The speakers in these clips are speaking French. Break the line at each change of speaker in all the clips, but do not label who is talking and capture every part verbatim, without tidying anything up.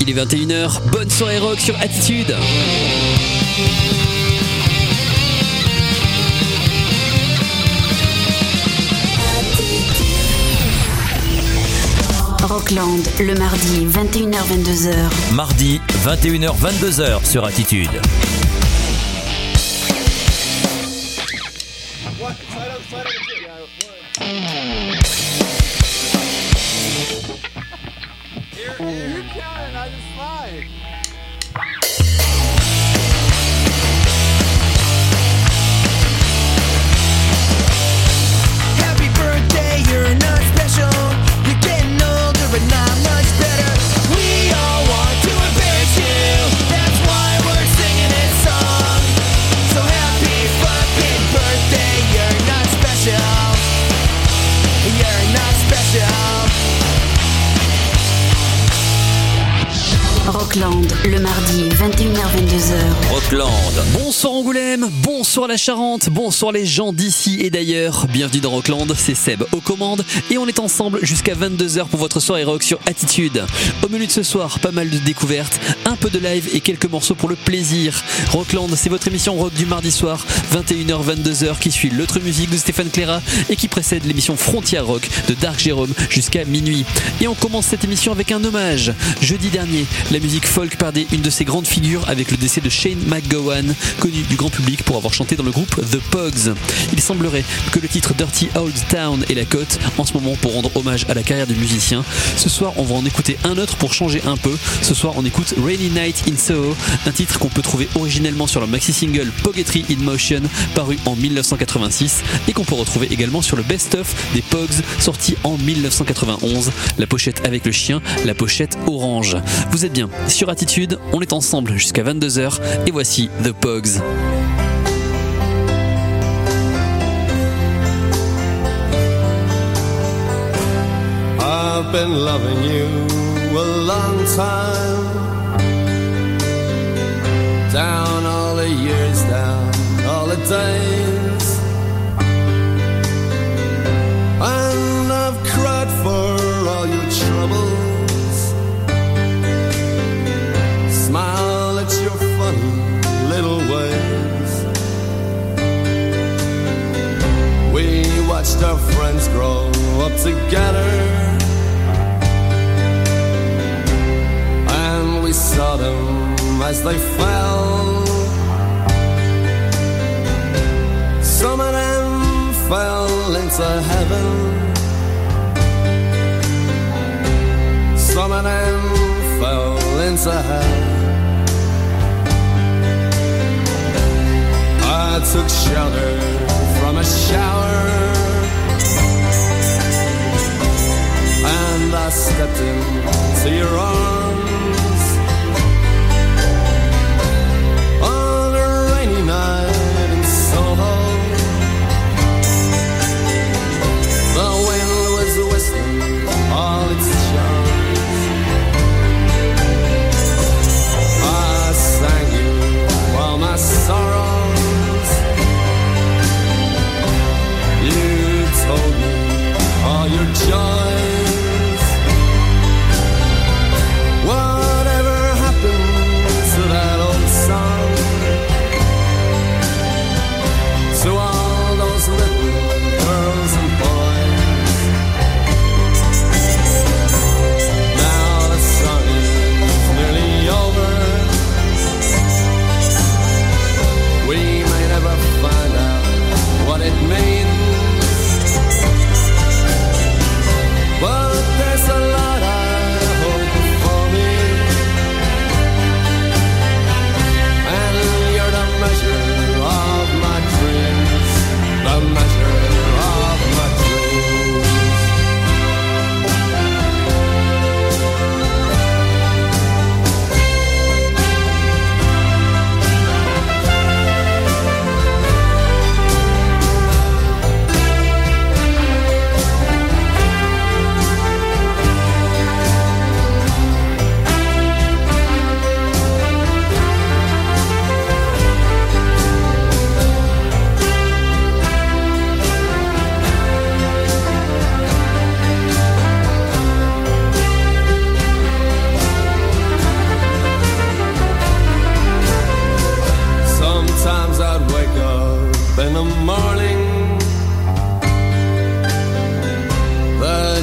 il est vingt et une heures, bonne soirée rock sur Attitude.
Rockland, le mardi, vingt et une heures vingt-deux heures.
Mardi, vingt et une heures vingt-deux heures sur Attitude.
Happy birthday, you're not special. You're getting older, but not much better. We all want to embarrass you. That's why we're singing this song. So happy fucking birthday, you're not special. You're not special.
Rockland, le mardi, vingt et une heures vingt-deux heures.
Rockland.
Bonsoir Angoulême, bonsoir la Charente, bonsoir les gens d'ici et d'ailleurs. Bienvenue dans Rockland, c'est Seb aux commandes et on est ensemble jusqu'à vingt-deux heures pour votre soirée rock sur Attitude. Au menu de ce soir, pas mal de découvertes, un peu de live et quelques morceaux pour le plaisir. Rockland, c'est votre émission rock du mardi soir, vingt et une heures vingt-deux heures, qui suit l'autre musique de Stéphane Cléra et qui précède l'émission Frontière Rock de Dark Jérôme jusqu'à minuit. Et on commence cette émission avec un hommage. Jeudi dernier, la musique folk perdait une de ses grandes figures avec le décès de Shane McGowan, connu du grand public pour avoir chanté dans le groupe The Pogues. Il semblerait que le titre Dirty Old Town est la cote en ce moment pour rendre hommage à la carrière du musicien. Ce soir, on va en écouter un autre pour changer un peu. Ce soir, on écoute Rainy Night in Soho, un titre qu'on peut trouver originellement sur le maxi-single Pogetry in Motion, paru en dix-neuf cent quatre-vingt-six, et qu'on peut retrouver également sur le best-of des Pogues, sorti en dix-neuf cent quatre-vingt-onze. La pochette avec le chien, la pochette orange. Vous êtes bien sur Attitude, on est ensemble jusqu'à vingt-deux heures, et voici The Pogues.
I've been loving you a long time. Down all the years, down all the days. And I've cried for all your troubles. Smile at your funny little ways. We watched our friends grow up together. We saw them as they fell. Some of them fell into heaven. Some of them fell into hell. I took shelter from a shower, and I stepped into your arms. Night in Soho, the wind was whistling all its charms. I sang you all my sorrows. You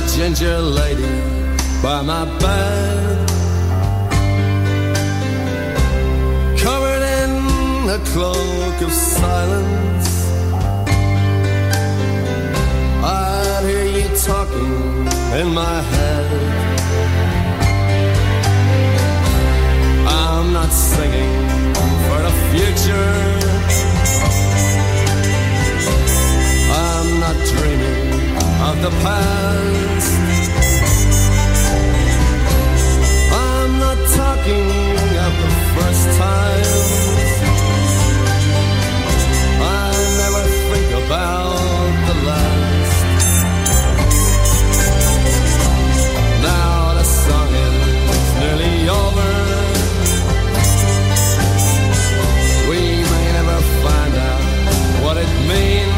ginger lady by my bed, covered in a cloak of silence. I'd hear you talking in my head. I'm not singing for the future, I'm not dreaming of the past, I'm not talking of the first times, I never think about the last. Now the song is nearly over, we may never find out what it means.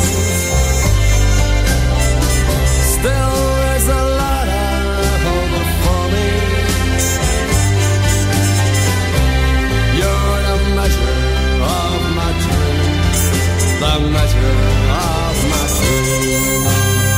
Still there's a lot of hope for me. You're the measure of my dreams, the measure of my dreams.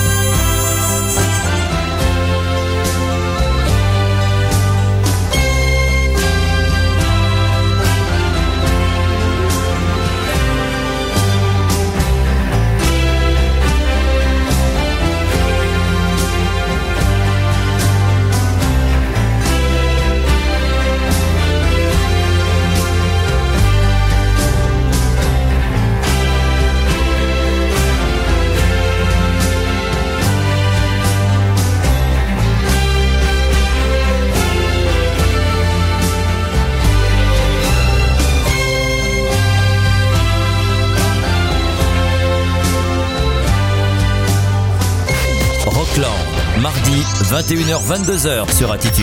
Mardi, vingt et une heures vingt-deux heures sur Attitude.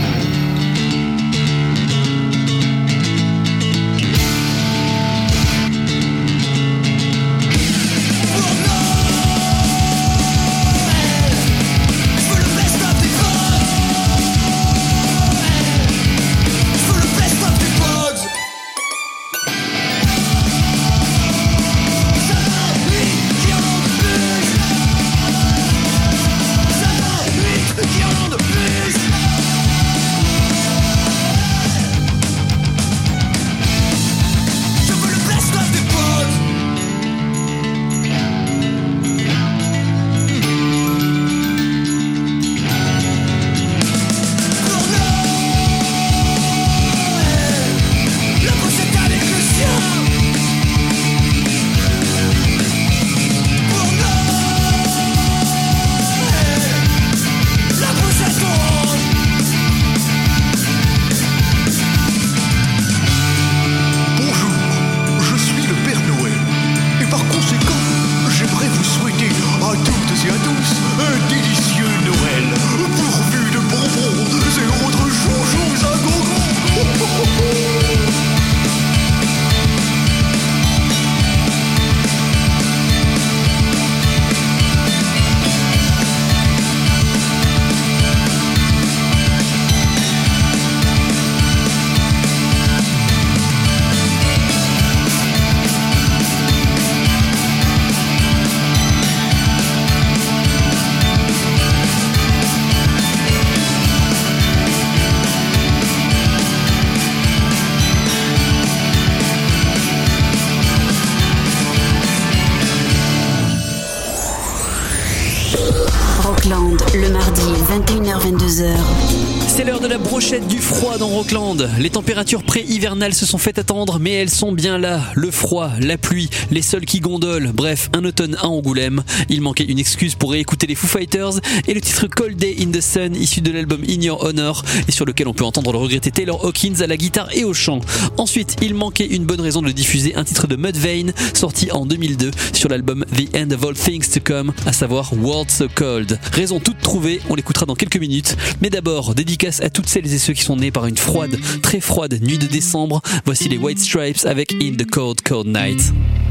Rockland, le mardi, vingt et une heures vingt-deux heures.
C'est l'heure de la brochette du froid dans Rockland. Les températures pré-hivernales se sont fait attendre, mais elles sont bien là. Le froid, la pluie, les sols qui gondolent, bref, un automne à Angoulême. Il manquait une excuse pour réécouter les Foo Fighters et le titre Cold Day in the Sun, issu de l'album In Your Honor, et sur lequel on peut entendre le regretté Taylor Hawkins à la guitare et au chant. Ensuite, il manquait une bonne raison de diffuser un titre de Mudvayne, sorti en deux mille deux sur l'album The End of All Things to Come, à savoir World So Cold. Raison toute trouvée, on l'écoutera dans quelques minutes, mais d'abord, dédicace à toutes celles et ceux qui sont nés par une froide, très froide nuit de décembre. Voici les White Stripes avec In the Cold Cold Night.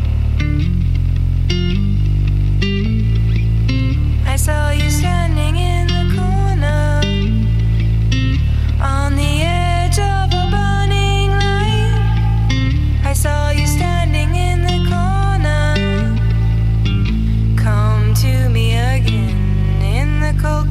I saw you standing in the corner on the edge of a burning light. I saw you standing in the corner. Come to me again in the cold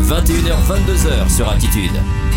vingt et une heures vingt-deux heures sur Attitude.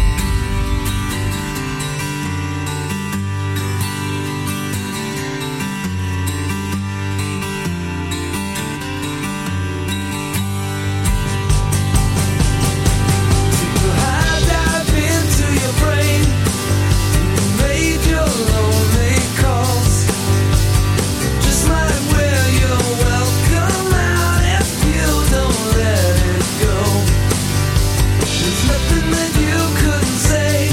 Nothing that you couldn't say.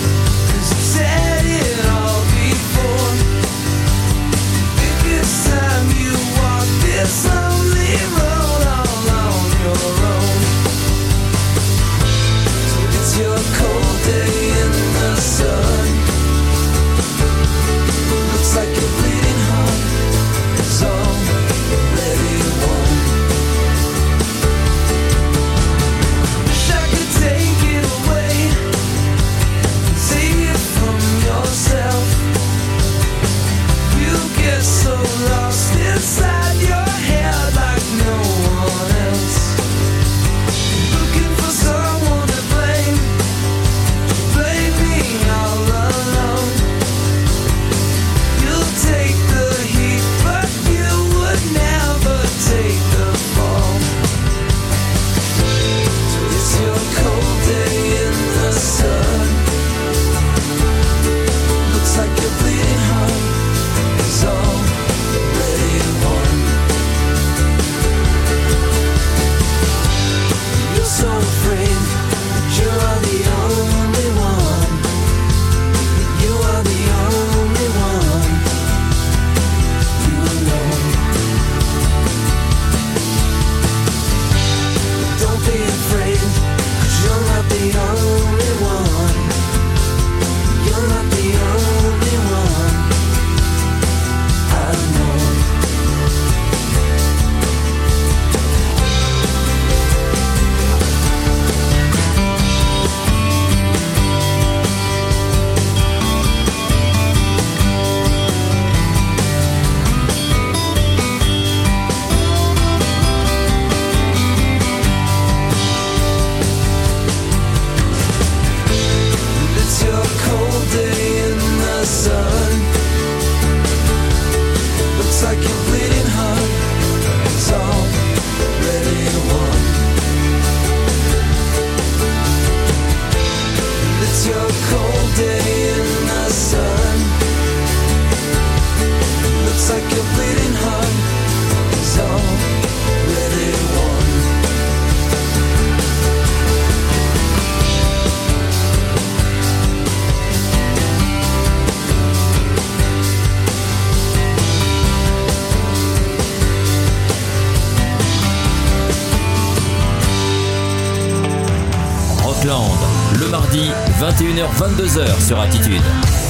Rockland, le mardi, vingt et une heures vingt-deux heures sur Attitude.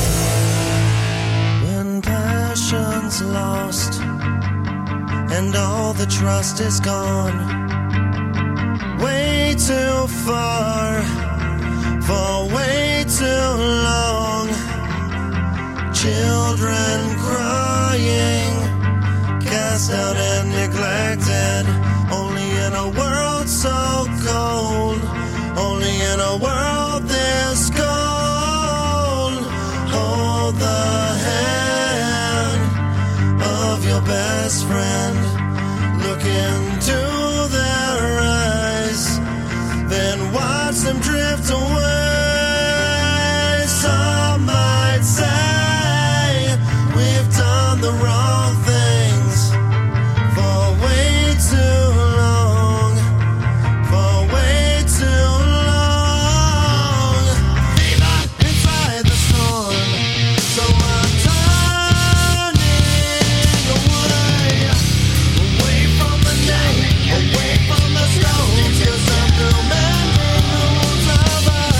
When passion's lost and all the trust is gone, way too far for way too long. Children crying, cast out and neglected, only in a world so cold, only in a world this cold. Hold the hand of your best friend, look into their eyes, then watch them drift away. Some might say we've done the wrong things for way too long, for way too long. Even inside the storm, so I'm turning away, away from the night, away from the stones, 'cause I'm remembering the wounds of us.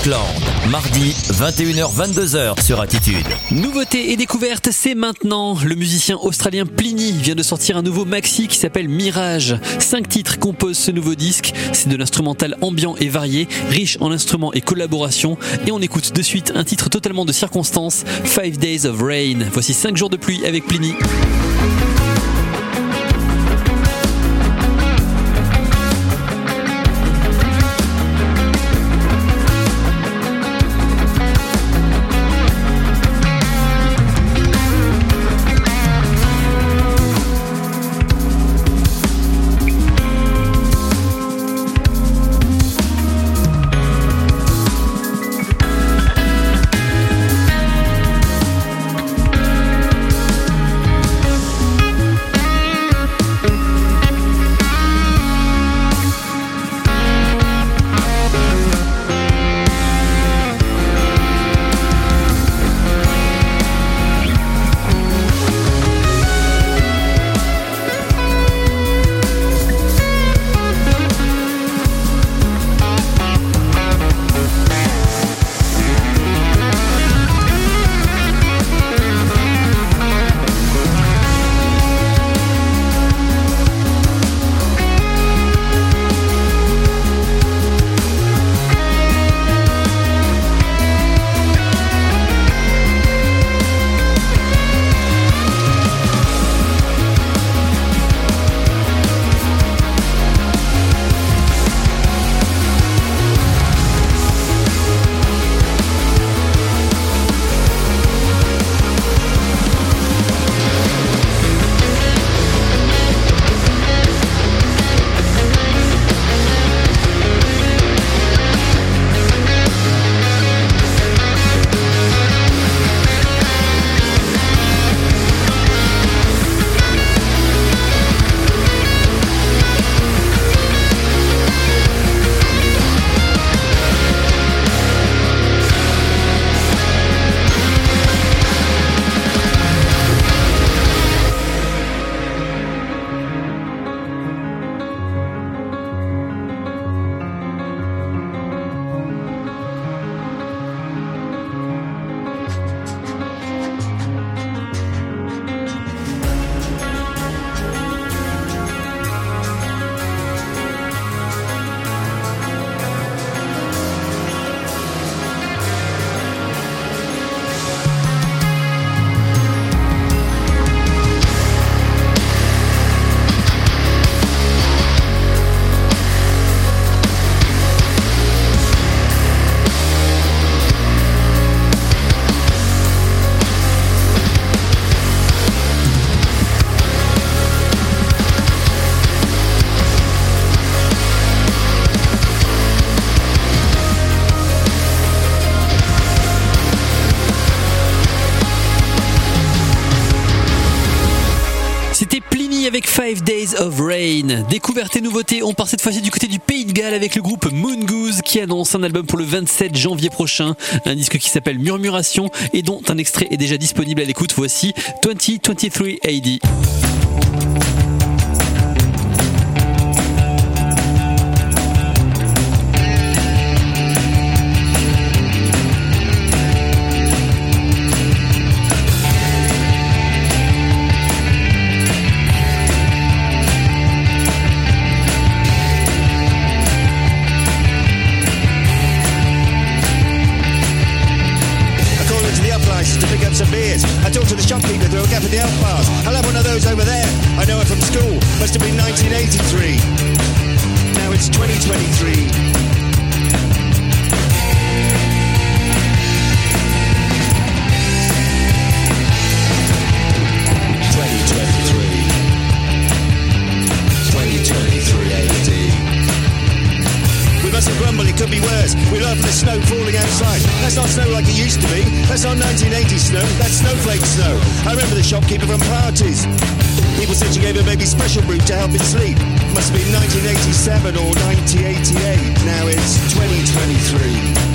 Rockland, mardi vingt et une heures vingt-deux heures sur Attitude.
Nouveauté et découverte, c'est maintenant. Le musicien australien Plini vient de sortir un nouveau maxi qui s'appelle Mirage. Cinq titres composent ce nouveau disque. C'est de l'instrumental ambiant et varié, riche en instruments et collaborations. Et on écoute de suite un titre totalement de circonstance, Five Days of Rain. Voici cinq jours de pluie avec Plini. Avec Five Days of Rain. Découverte et nouveauté, on part cette fois-ci du côté du Pays de Galles avec le groupe Moon Goose qui annonce un album pour le vingt-sept janvier prochain. Un disque qui s'appelle Murmuration et dont un extrait est déjà disponible à l'écoute. Voici vingt vingt-trois A D.
I talked to the shopkeeper through a gap in the elf bars. I'll have one of those over there. I know her from school. Must have been nineteen eighty-three. Now it's twenty twenty-three. Grumble, it could be worse. We learn from the snow falling outside. That's not snow like it used to be. That's not nineteen eighty snow. That's snowflake snow. I remember the shopkeeper from parties. People said she gave her baby special brew to help it sleep. Must have been nineteen eighty-seven or nineteen eighty-eight. Now it's twenty twenty-three.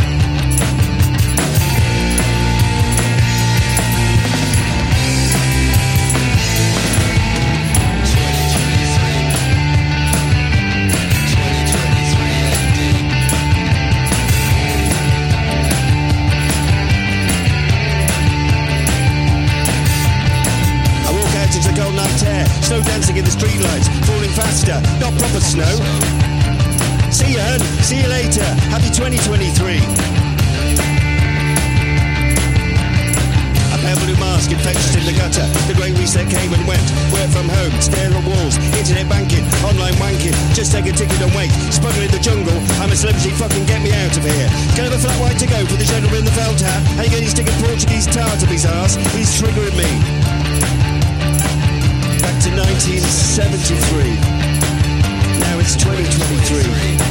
moving faster, not proper snow. See you, hun. See you later. Happy twenty twenty-three. A pale blue mask infectious in the gutter. The great reset came and went. Work from home, stare at walls, internet banking, online wanking. Just take a ticket and wait. Smuggling in the jungle. I'm a celebrity. Fucking get me out of here. Can I have a flat white to go for the gentleman in the felt hat? And again, he's sticking Portuguese tar to his arse. He's triggering me. Back to nineteen seventy-three. Now it's twenty twenty-three.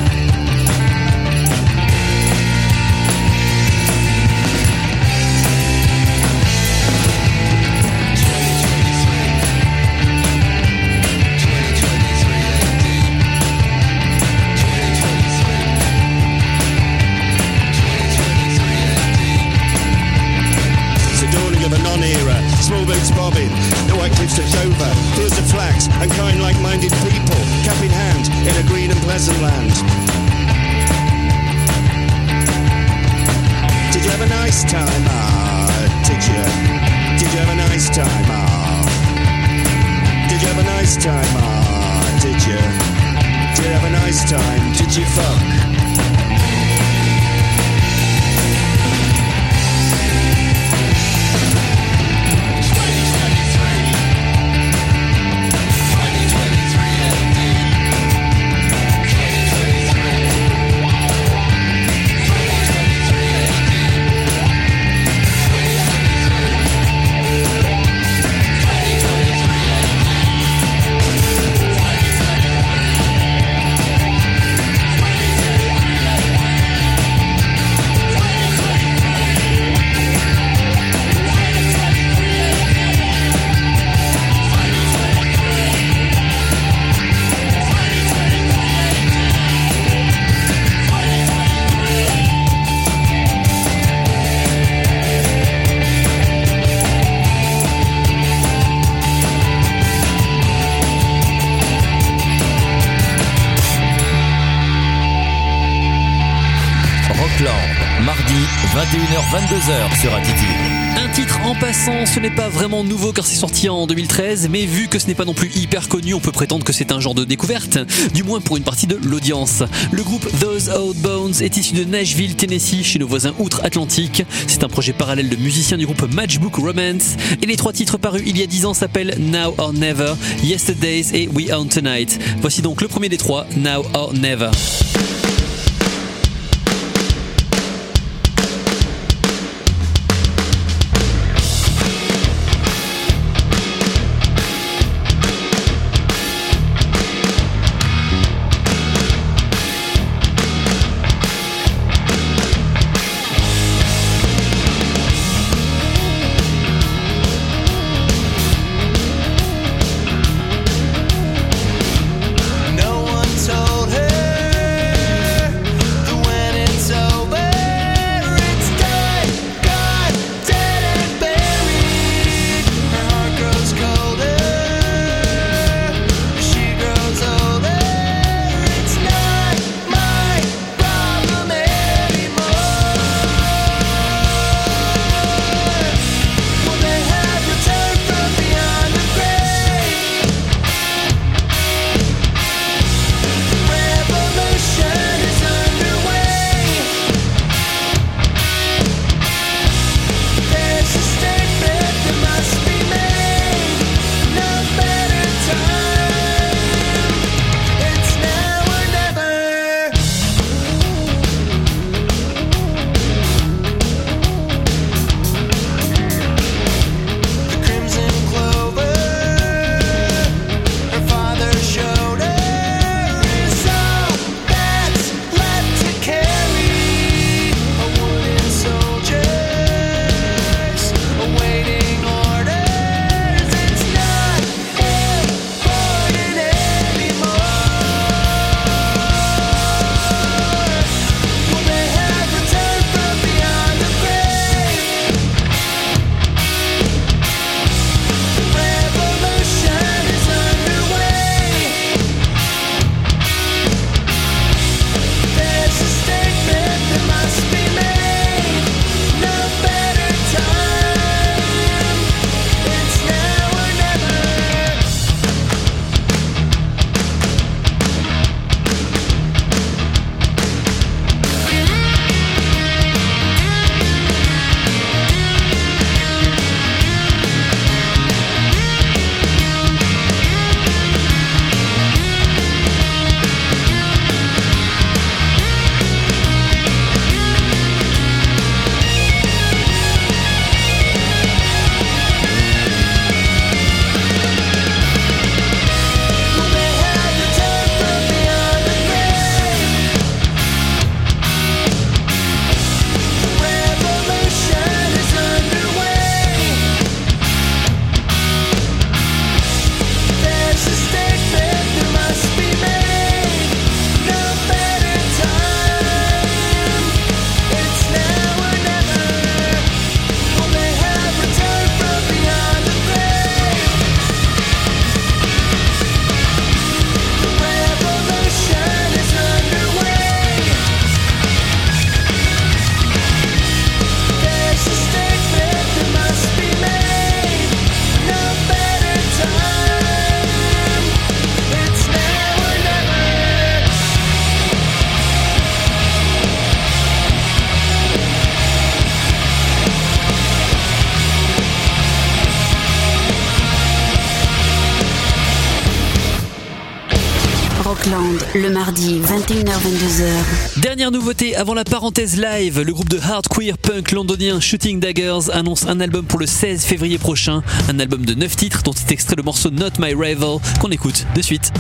Small boats bobbing, the white cliffs of Dover, fields of flax and kind like-minded people, cap in hand in a green and pleasant land. Did you have a nice time? Ah, did you? Did you have a nice time? Ah. Did you have a nice time? Ah, did you? Did you have a nice time? Did you fuck?
Mardi, vingt et une heures vingt-deux heures sur Attitude.
Un titre en passant, ce n'est pas vraiment nouveau car c'est sorti en deux mille treize, mais vu que ce n'est pas non plus hyper connu, on peut prétendre que c'est un genre de découverte, du moins pour une partie de l'audience. Le groupe Those Old Bones est issu de Nashville, Tennessee, chez nos voisins outre-Atlantique. C'est un projet parallèle de musiciens du groupe Matchbook Romance, et les trois titres parus il y a dix ans s'appellent Now or Never, Yesterdays et We Own Tonight. Voici donc le premier des trois, Now or Never.
No one told her
Rockland, le mardi, vingt et une heures vingt-deux heures.
Dernière nouveauté avant la parenthèse live, le groupe de hard queer punk londonien Shooting Daggers annonce un album pour le seize février prochain. Un album de neuf titres dont est extrait le morceau Not My Rival qu'on écoute de suite.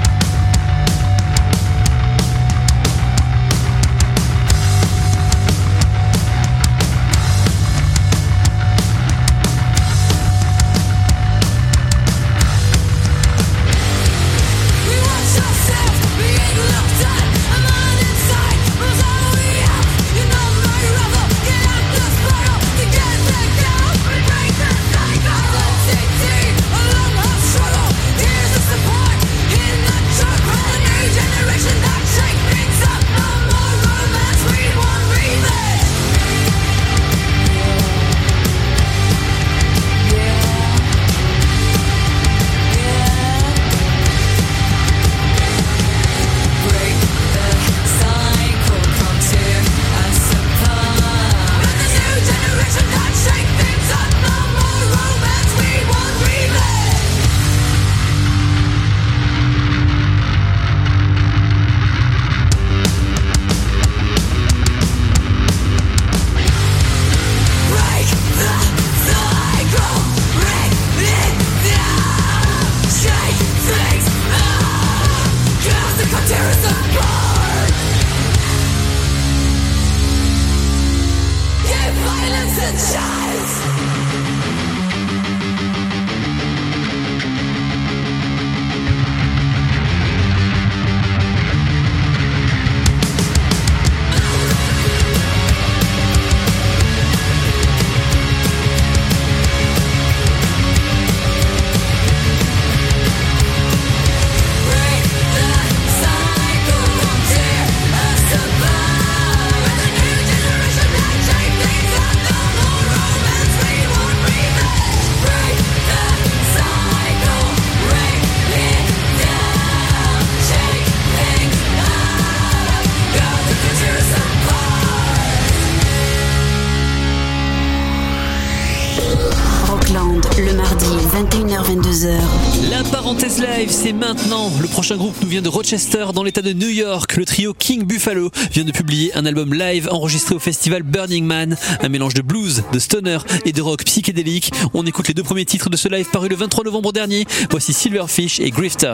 Le mardi, vingt et une heures vingt-deux heures.
La parenthèse live, c'est maintenant. Le prochain groupe nous vient de Rochester, dans l'état de New York. Le trio King Buffalo vient de publier un album live enregistré au festival Burning Man. Un mélange de blues, de stoner et de rock psychédélique. On écoute les deux premiers titres de ce live paru le vingt-trois novembre dernier. Voici Silverfish et Grifter.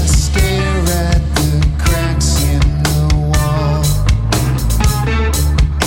Stare at the cracks in the wall.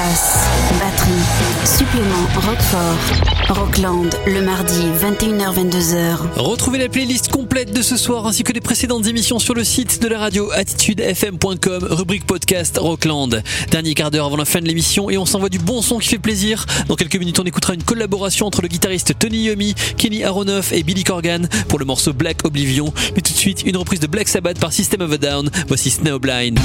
basse, batterie, supplément Roquefort. Rockland, le mardi, vingt et une heures vingt-deux heures.
Retrouvez la playlist complète de ce soir ainsi que les précédentes émissions sur le site de la radio attitude f m point com, rubrique podcast Rockland. Dernier quart d'heure avant la fin de l'émission et on s'envoie du bon son qui fait plaisir. Dans quelques minutes, on écoutera une collaboration entre le guitariste Tony Iommi, Kenny Aronoff et Billy Corgan pour le morceau Black Oblivion. Mais tout de suite, une reprise de Black Sabbath par System of a Down. Voici Snowblind.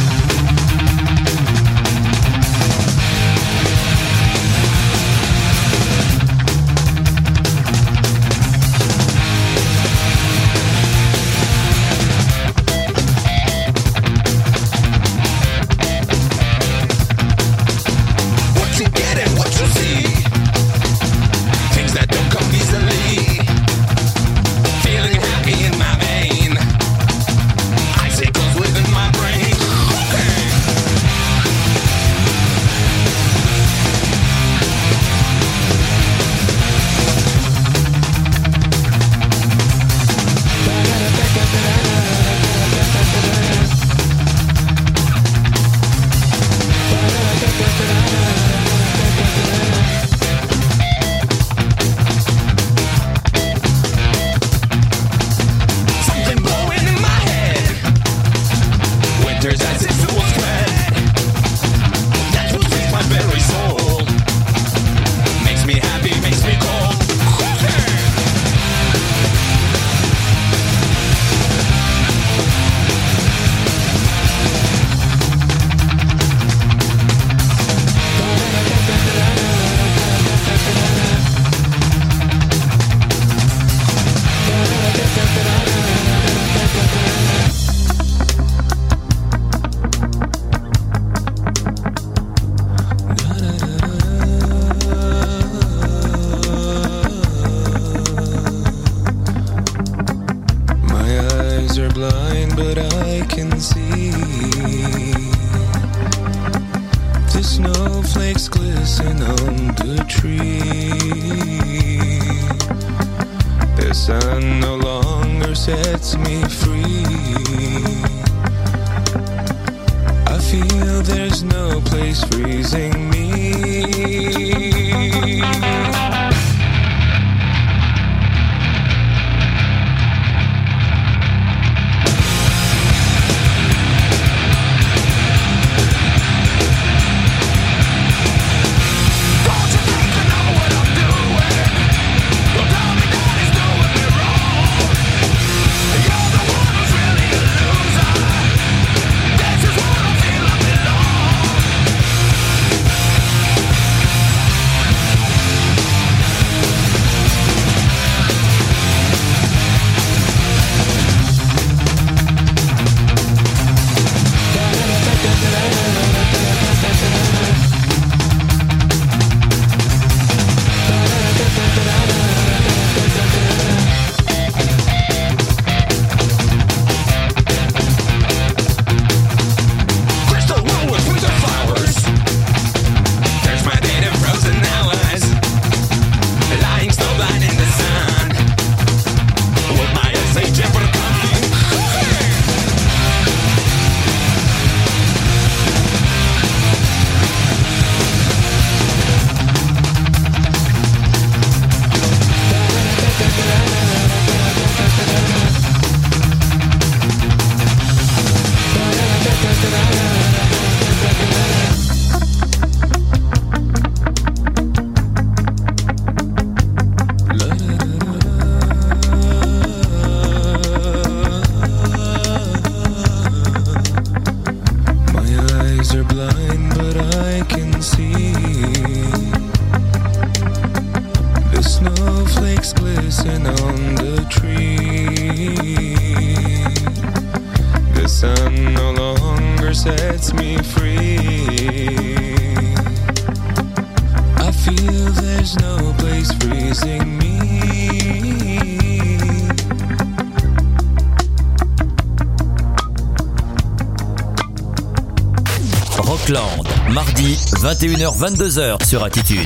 Rockland, mardi, vingt et une heures vingt-deux heures sur Attitude.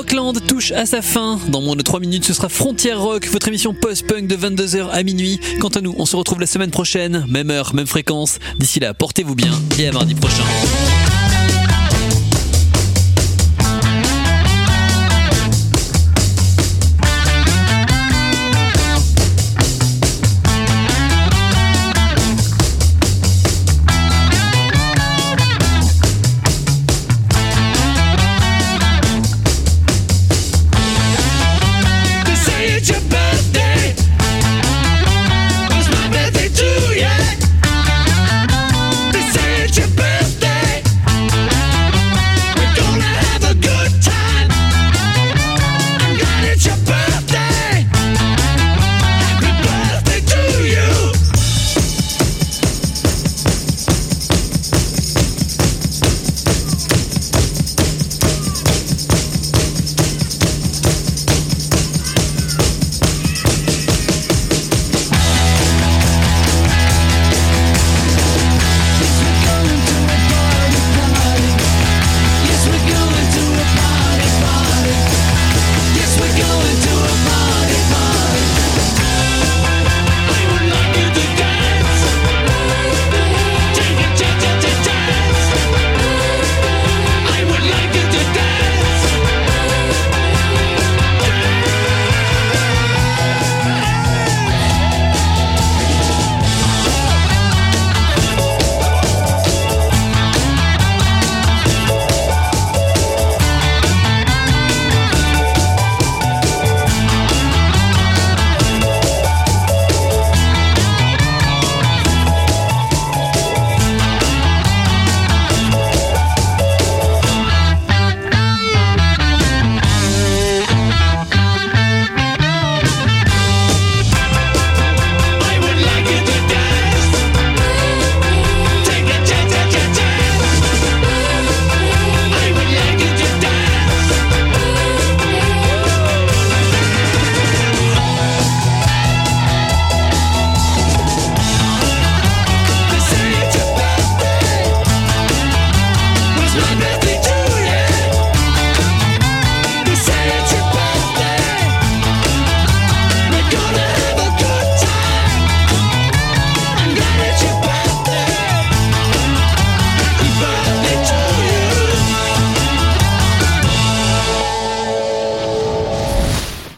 Rockland touche à sa fin. Dans moins de trois minutes, ce sera Frontière Rock, votre émission post-punk de vingt-deux heures à minuit. Quant à nous, on se retrouve la semaine prochaine, même heure, même fréquence. D'ici là, portez-vous bien et à mardi prochain.
Say it, you better.